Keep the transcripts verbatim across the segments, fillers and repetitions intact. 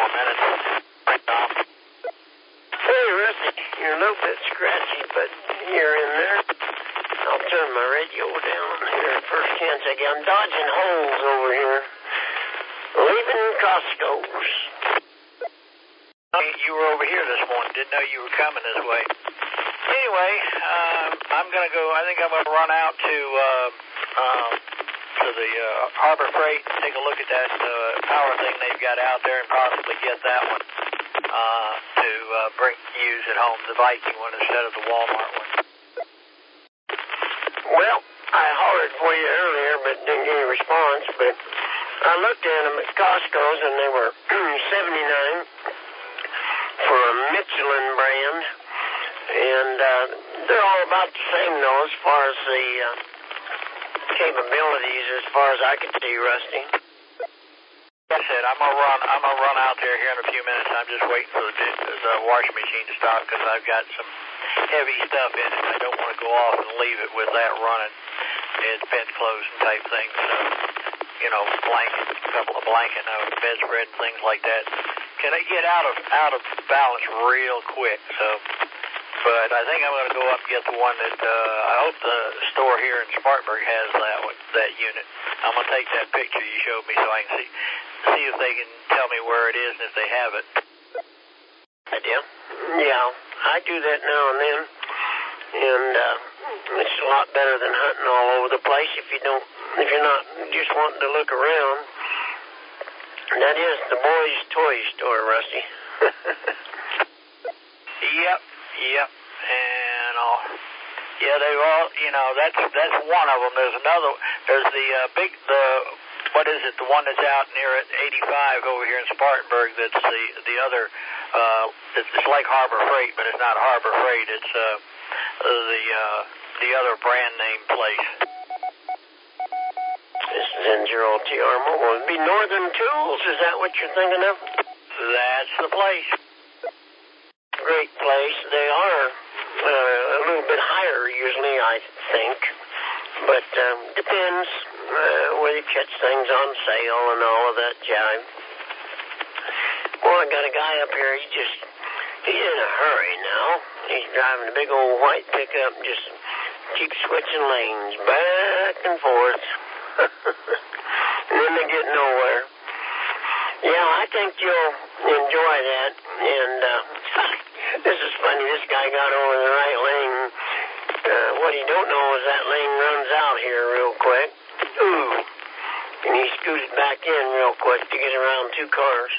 more minutes. Right, Tom? Hey, Rusty, you're a little bit scratchy, but you're in there. I'll turn my radio down here first chance I get. I'm dodging holes over here. Leaving Costco's. You were over here this morning. Didn't know you were coming this way. Anyway, um, I'm going to go, I think I'm going to run out to uh, um, to the uh, Harbor Freight and take a look at that uh, power thing they've got out there and possibly get that one uh, to uh, bring use at home, the Viking one instead of the Walmart one. Well, I hollered for you earlier, but didn't get any response. But I looked at them at Costco's, and they were seventy-nine for a Michelin brand, and uh, they're all about the same, though, as far as the uh, capabilities, as far as I could see, Rusty. Like I said, I'm gonna run. I'm gonna run out there here in a few minutes. I'm just waiting for the, the washing machine to stop because I've got some heavy stuff in it. I don't want to go off and leave it with that running. It's bed clothes and type things, so, you know, blanket, a couple of blanket, uh, bedspread and things like that. Can I get out of out of balance real quick? So, but I think I'm going to go up and get the one that uh, I hope the store here in Spartanburg has that one, that unit. I'm going to take that picture you showed me so I can see see if they can tell me where it is and if they have it. I do. Yeah, I do that now and then, and uh, it's a lot better than hunting all over the place if you don't, if you're not just wanting to look around. That is the boys' toy store, Rusty. Yep, yep, and uh, yeah, they've all, you know, that's that's one of them. There's another. There's the uh, big the. What is it? The one that's out near at eighty-five over here in Spartanburg. That's the the other. Uh, it's, it's like Harbor Freight, but it's not Harbor Freight. It's uh, the uh, the other brand name place. This is N zero T R Mobile. It'd be Northern Tools. Is that what you're thinking of? That's the place. Great place. They are uh, a little bit higher usually, I think, but um, depends. Uh, where you catch things on sale and all of that jive. Well, I got a guy up here, he just, he's in a hurry now. He's driving a big old white pickup and just keeps switching lanes back and forth. And then they get nowhere. Yeah, I think you'll enjoy that. And uh, this is funny, this guy got over the right lane. Uh, what he don't know is that lane runs out here real quick. Ooh. And he scooted back in real quick to get around two cars.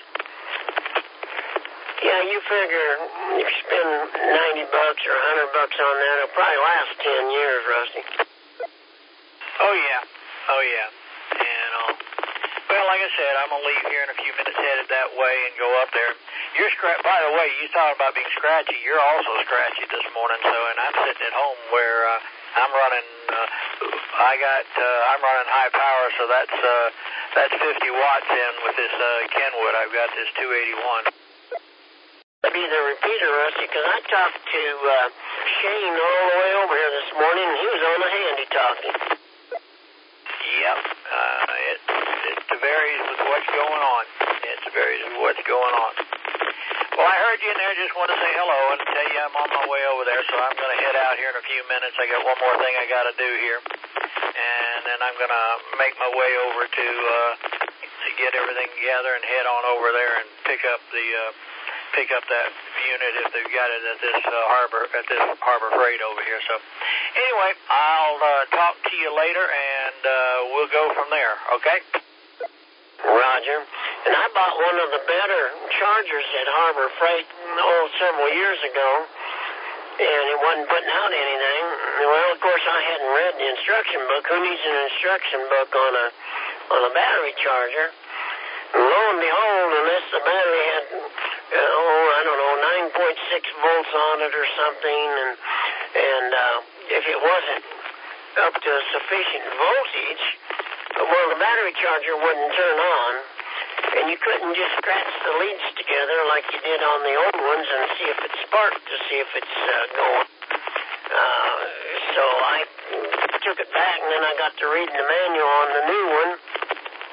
Yeah, you figure if you spend ninety bucks or a hundred bucks on that, it'll probably last ten years, Rusty. Oh yeah, oh yeah. And uh, well, like I said, I'm gonna leave here in a few minutes, headed that way, and go up there. You're scratch. By the way, you talking about being scratchy. You're also scratchy this morning. So, and I'm sitting at home where uh, I'm running. Uh, I got. Uh, I'm running high power, so that's uh, that's fifty watts in with this uh, Kenwood. I've got this two eighty-one. Be the repeater, Rusty, because I talked to uh, Shane all the way over here this morning, and he was on the handy talking. Yep, uh, it it varies with what's going on. It varies with what's going on. Well, I heard you in there. Just want to say hello and tell you I'm on my way over there. So I'm going to head out here in a few minutes. I got one more thing I got to do here, and then I'm going to make my way over to uh, to get everything together and head on over there and pick up the. Uh, pick up that unit if they've got it at this uh, harbor at this Harbor Freight over here. So anyway, I'll uh, talk to you later, and uh, we'll go from there, okay? Roger. And I bought one of the better chargers at Harbor Freight oh, several years ago, and it wasn't putting out anything. Well, of course, I hadn't read the instruction book. Who needs an instruction book on a on a battery charger? And lo and behold, unless the battery had, uh, oh, I don't know, nine point six volts on it or something, and and uh, if it wasn't up to sufficient voltage, well, the battery charger wouldn't turn on, and you couldn't just scratch the leads together like you did on the old ones and see if it sparked to see if it's uh, going. Uh, so I took it back, and then I got to reading the manual on the new one.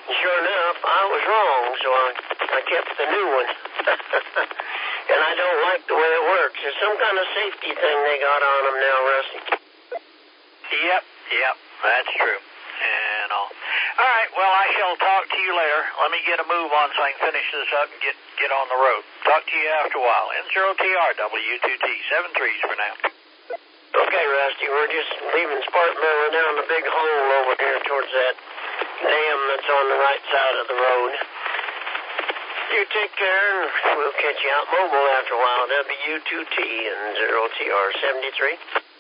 Sure enough, I was wrong, so I, I kept the new one. And I don't like the way it works. There's some kind of safety thing they got on them now, Rusty. Yep, yep, that's true. And all. All right, well, I shall talk to you later. Let me get a move on so I can finish this up and get, get on the road. Talk to you after a while. N zero T R W two T, seven threes for now. Okay, Rusty, we're just leaving Spartanburg down the big hole over here towards that dam that's on the right side of the road. You take care, and we'll catch you out mobile after a while. W two T and zero T R seventy-three.